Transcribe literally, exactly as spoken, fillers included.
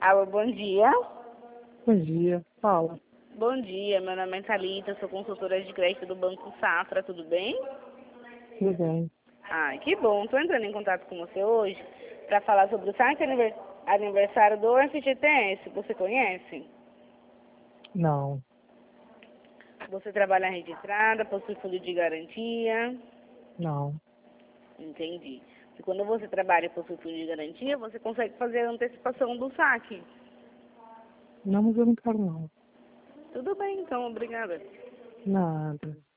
Alô, bom dia. Bom dia, fala. Bom dia, meu nome é Thalita, sou consultora de crédito do Banco Safra, tudo bem? Tudo bem? Ah, que bom. Estou entrando em contato com você hoje para falar sobre o saque aniver- aniversário do F G T S. Você conhece? Não, Você trabalha registrada, possui fundo de garantia? não. Entendi. E quando você trabalha e possui fundo de garantia, você consegue fazer a antecipação do saque. Não, mas eu não quero não. Tudo bem, então, obrigada. Nada.